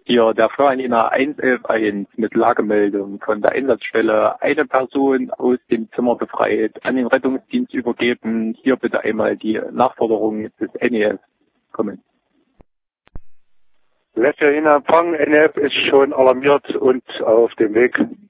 Hier der Feuerwehrlinie 111 mit Lagemeldung von der Einsatzstelle. Eine Person aus dem Zimmer befreit, an den Rettungsdienst übergeben. Hier bitte einmal die Nachforderungen des NEF kommen. Letzter in Empfang, NEF ist schon alarmiert und auf dem Weg.